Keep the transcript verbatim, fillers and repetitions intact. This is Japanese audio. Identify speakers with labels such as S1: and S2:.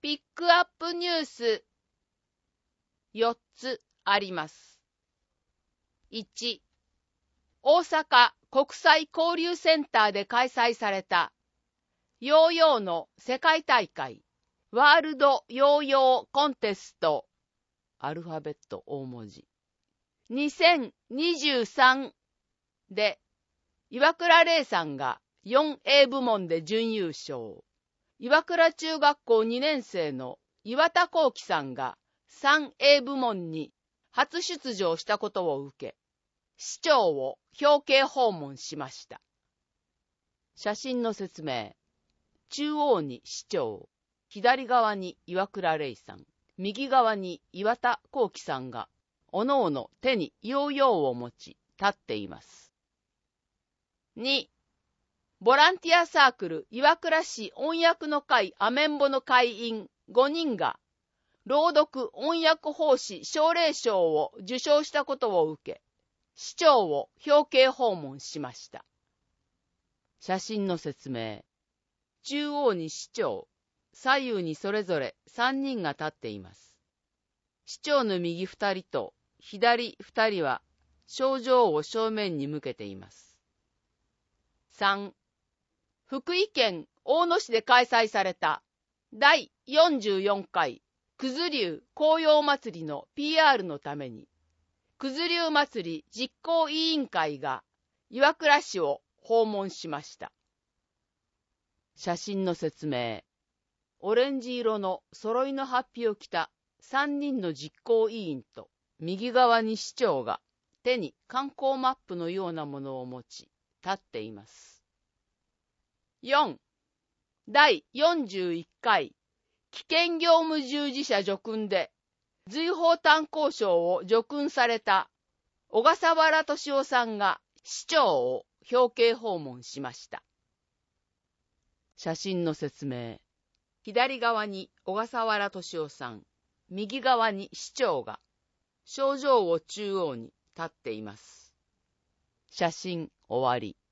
S1: ピックアップニュースよっつあります。いち、大阪国際交流センターで開催されたヨーヨーの世界大会ワールドヨーヨーコンテスト、アルファベット大文字にせんにじゅうさんで岩倉玲さんが よんエー 部門で準優勝、岩倉中学校にねん生の岩田幸喜さんが さんエー 部門に初出場したことを受け、市長を表敬訪問しました。写真の説明。中央に市長、左側に岩倉玲さん、右側に岩田幸喜さんがおのおの手にヨーヨーを持ち立っています。に、ボランティアサークル岩倉市音訳の会アメンボの会員ごにんが朗読音訳奉仕奨励賞を受賞したことを受け、市長を表敬訪問しました。写真の説明。中央に市長、左右にそれぞれさんにんが立っています。市長の右ふたりと左ふたりは賞状を正面に向けています。さん、福井県大野市で開催されただいよんじゅうよんかい九頭竜紅葉祭りの ピーアール のために、九頭竜祭り実行委員会が岩倉市を訪問しました。写真の説明。オレンジ色の揃いの法被を着たさんにんの実行委員と、右側に市長が手に観光マップのようなものを持ち立っています。よん、だいよんじゅういっかい危険業務従事者叙勲で随宝炭鉱賞を叙勲された小笠原敏夫さんが市長を表敬訪問しました。写真の説明。左側に小笠原敏夫さん、右側に市長が賞状を中央に立っています。写真終わり。